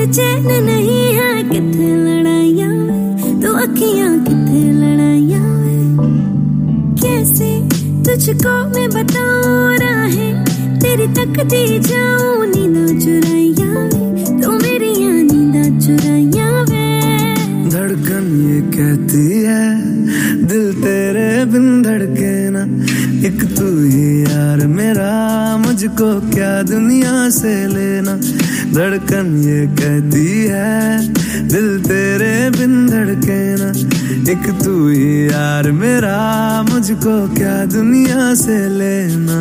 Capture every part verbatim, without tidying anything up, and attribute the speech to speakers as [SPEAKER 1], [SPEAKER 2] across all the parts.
[SPEAKER 1] चैन नहीं है किथे लड़ाइयां वे, तू अखियां किथे लड़ाइयां वे। कैसे तुझको मैं बताऊं राहें तेरी तकती जाऊं, नींदा चुराइयां वे, तू मेरी नींदा चुराइयां वे।
[SPEAKER 2] धड़कन ये कहती है दिल तेरे बिन धड़के ना, एक तू ही यार मेरा, मुझको क्या दुनिया से लेना। धड़कन ये कहती है दिल तेरे बिन धड़के ना, एक तू ही यार मेरा, मुझको क्या दुनिया से लेना।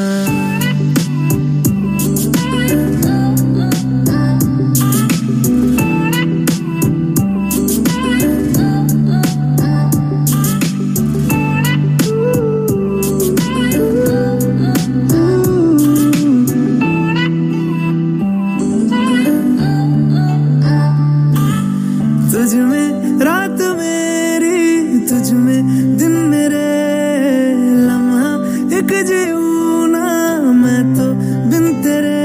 [SPEAKER 2] तुझ में रात मेरी, तुझ में दिन मेरे, लम्हा एक जीऊं ना मैं तो बिन तेरे।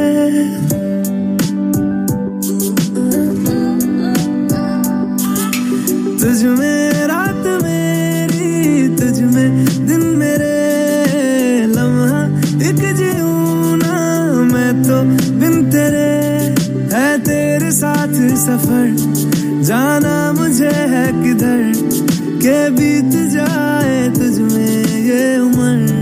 [SPEAKER 2] तुझ में रात मेरी, तुझ में दिन मेरे, लम्हा एक जीऊं ना मैं तो बिन तेरे। है तेरे साथ सफर जाना मुझे है किधर, के बीत जाए तुझ में ये उम्र।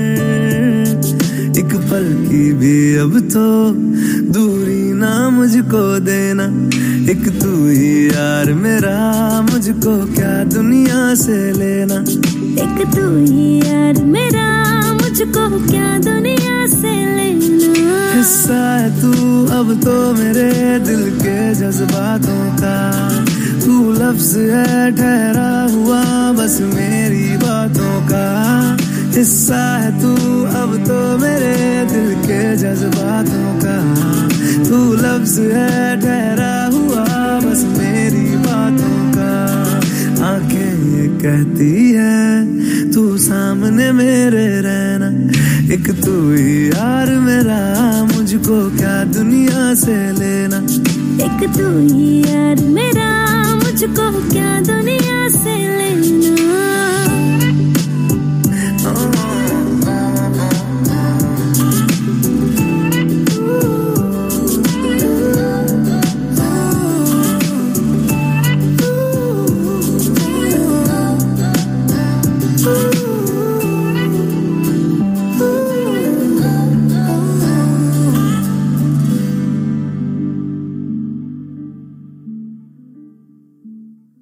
[SPEAKER 2] एक पल की भी अब तो दूरी ना मुझको देना, एक तू ही यार मेरा, मुझको क्या दुनिया से लेना।
[SPEAKER 1] एक तू ही यार मेरा, मुझको क्या दुनिया से लेना।
[SPEAKER 2] हिस्सा है तू अब तो मेरे दिल के जज्बातों का, तू लफ्ज है ठहरा हुआ बस मेरी बातों का। हिस्सा है तू अब तो मेरे दिल के जज्बातों का, तू लफ्ज है ठहरा हुआ बस मेरी बातों का। आंखें ये कहती है तू सामने मेरे रहना, एक तू ही यार मेरा, मुझको क्या दुनिया से लेना।
[SPEAKER 1] एक तू ही यार मेरा, मुझको क्या दुनिया से लेना।